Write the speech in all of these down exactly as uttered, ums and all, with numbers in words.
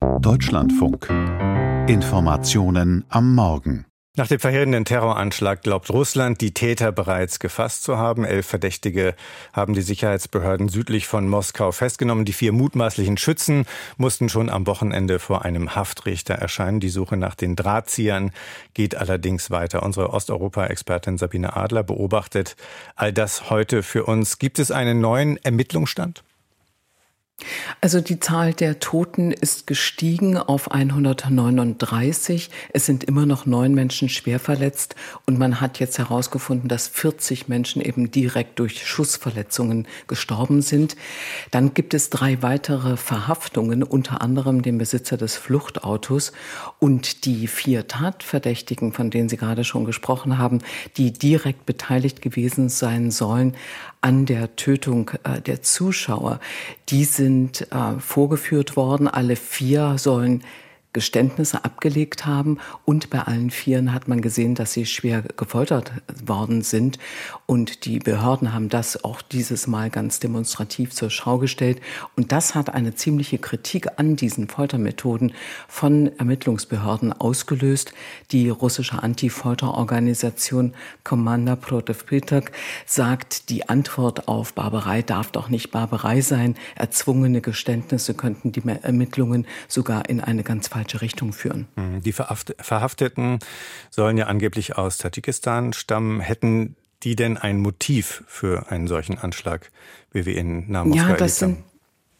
Deutschlandfunk. Informationen am Morgen. Nach dem verheerenden Terroranschlag glaubt Russland, die Täter bereits gefasst zu haben. Elf Verdächtige haben die Sicherheitsbehörden südlich von Moskau festgenommen. Die vier mutmaßlichen Schützen mussten schon am Wochenende vor einem Haftrichter erscheinen. Die Suche nach den Drahtziehern geht allerdings weiter. Unsere Osteuropa-Expertin Sabine Adler beobachtet all das heute für uns. Gibt es einen neuen Ermittlungsstand? Also die Zahl der Toten ist gestiegen auf hundertneununddreißig. Es sind immer noch neun Menschen schwer verletzt und man hat jetzt herausgefunden, dass vierzig Menschen eben direkt durch Schussverletzungen gestorben sind. Dann gibt es drei weitere Verhaftungen, unter anderem den Besitzer des Fluchtautos und die vier Tatverdächtigen, von denen Sie gerade schon gesprochen haben, die direkt beteiligt gewesen sein sollen an der Tötung äh, der Zuschauer. Die sind äh, vorgeführt worden. Alle vier sollen Geständnisse abgelegt haben und bei allen Vieren hat man gesehen, dass sie schwer gefoltert worden sind und die Behörden haben das auch dieses Mal ganz demonstrativ zur Schau gestellt und das hat eine ziemliche Kritik an diesen Foltermethoden von Ermittlungsbehörden ausgelöst. Die russische Anti-Folter-Organisation Komanda Protiv Pytak sagt, die Antwort auf Barbarei darf doch nicht Barbarei sein. Erzwungene Geständnisse könnten die Ermittlungen sogar in eine ganz falsche Richtung führen. Die Verhafteten sollen ja angeblich aus Tadschikistan stammen. Hätten die denn ein Motiv für einen solchen Anschlag, wie wir ihn nach Moskau ja, das erlebt haben? Sind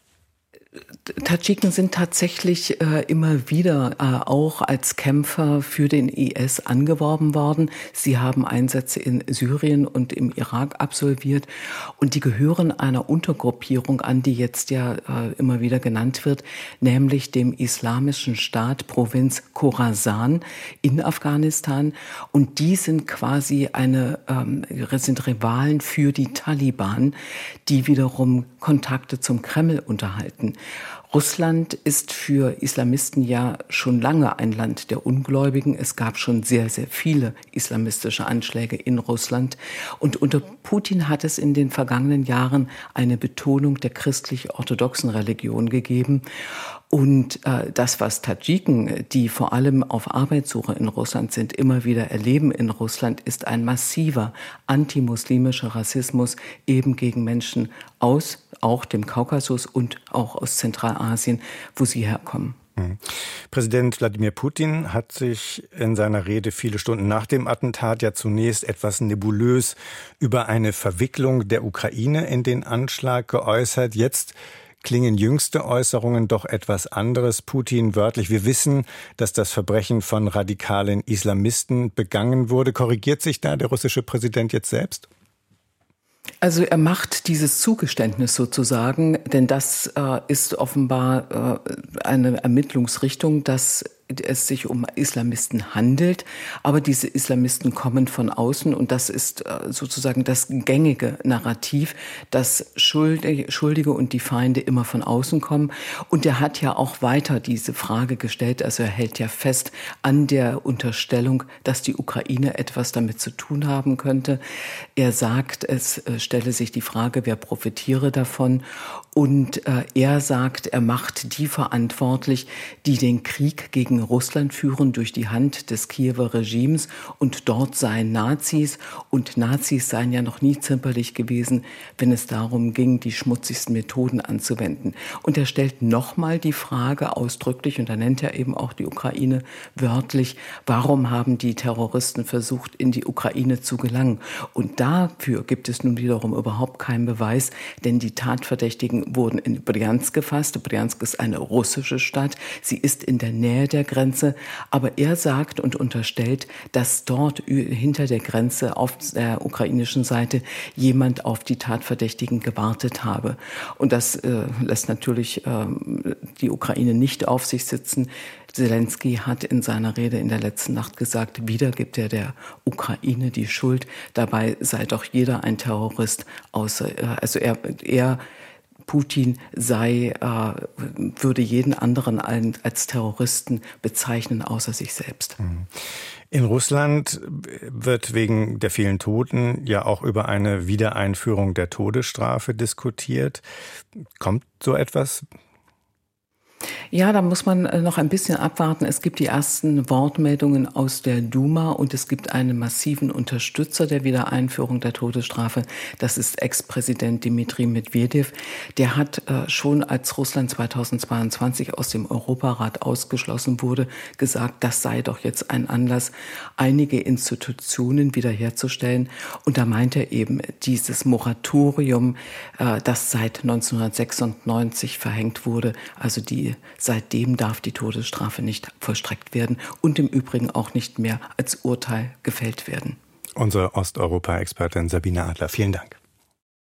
Tadschiken sind tatsächlich äh, immer wieder äh, auch als Kämpfer für den I S angeworben worden. Sie haben Einsätze in Syrien und im Irak absolviert und die gehören einer Untergruppierung an, die jetzt ja äh, immer wieder genannt wird, nämlich dem Islamischen Staat Provinz Khorasan in Afghanistan. Und die sind quasi eine ähm, sind Rivalen für die Taliban, die wiederum Kontakte zum Kreml unterhalten. Russland ist für Islamisten ja schon lange ein Land der Ungläubigen. Es gab schon sehr, sehr viele islamistische Anschläge in Russland. Und unter Putin hat es in den vergangenen Jahren eine Betonung der christlich-orthodoxen Religion gegeben. Und äh, das, was Tadschiken, die vor allem auf Arbeitssuche in Russland sind, immer wieder erleben in Russland, ist ein massiver antimuslimischer Rassismus eben gegen Menschen aus auch dem Kaukasus und auch aus Zentralasien, wo sie herkommen. Präsident Wladimir Putin hat sich in seiner Rede viele Stunden nach dem Attentat ja zunächst etwas nebulös über eine Verwicklung der Ukraine in den Anschlag geäußert. Jetzt klingen jüngste Äußerungen doch etwas anderes. Putin wörtlich: Wir wissen, dass das Verbrechen von radikalen Islamisten begangen wurde. Korrigiert sich da der russische Präsident jetzt selbst? Also er macht dieses Zugeständnis sozusagen, denn das äh, ist offenbar äh, eine Ermittlungsrichtung, dass es sich um Islamisten handelt, aber diese Islamisten kommen von außen und das ist sozusagen das gängige Narrativ, dass Schuldige und die Feinde immer von außen kommen. Und er hat ja auch weiter diese Frage gestellt, also er hält ja fest an der Unterstellung, dass die Ukraine etwas damit zu tun haben könnte. Er sagt, es stelle sich die Frage, wer profitiere davon. Und äh, er sagt, er macht die verantwortlich, die den Krieg gegen Russland führen durch die Hand des Kiewer Regimes und dort seien Nazis und Nazis seien ja noch nie zimperlich gewesen, wenn es darum ging, die schmutzigsten Methoden anzuwenden. Und er stellt nochmal die Frage ausdrücklich, und da nennt er eben auch die Ukraine wörtlich, warum haben die Terroristen versucht, in die Ukraine zu gelangen? Und dafür gibt es nun wiederum überhaupt keinen Beweis, denn die Tatverdächtigen wurden in Bryansk gefasst. Bryansk ist eine russische Stadt. Sie ist in der Nähe der Grenze. Aber er sagt und unterstellt, dass dort hinter der Grenze auf der ukrainischen Seite jemand auf die Tatverdächtigen gewartet habe. Und das äh, lässt natürlich äh, die Ukraine nicht auf sich sitzen. Zelensky hat in seiner Rede in der letzten Nacht gesagt, wieder gibt er der Ukraine die Schuld. Dabei sei doch jeder ein Terrorist, außer, äh, also er, er Putin sei, äh, würde jeden anderen als Terroristen bezeichnen, außer sich selbst. In Russland wird wegen der vielen Toten ja auch über eine Wiedereinführung der Todesstrafe diskutiert. Kommt so etwas? Ja, da muss man noch ein bisschen abwarten. Es gibt die ersten Wortmeldungen aus der Duma und es gibt einen massiven Unterstützer der Wiedereinführung der Todesstrafe. Das ist Ex-Präsident Dmitri Medwedew. Der hat äh, schon, als Russland zweitausendzweiundzwanzig aus dem Europarat ausgeschlossen wurde, gesagt, das sei doch jetzt ein Anlass, einige Institutionen wiederherzustellen. Und da meint er eben dieses Moratorium, äh, das seit neunzehnhundertsechsundneunzig verhängt wurde, also die seitdem darf die Todesstrafe nicht vollstreckt werden und im Übrigen auch nicht mehr als Urteil gefällt werden. Unsere Osteuropa-Expertin Sabine Adler, vielen Dank.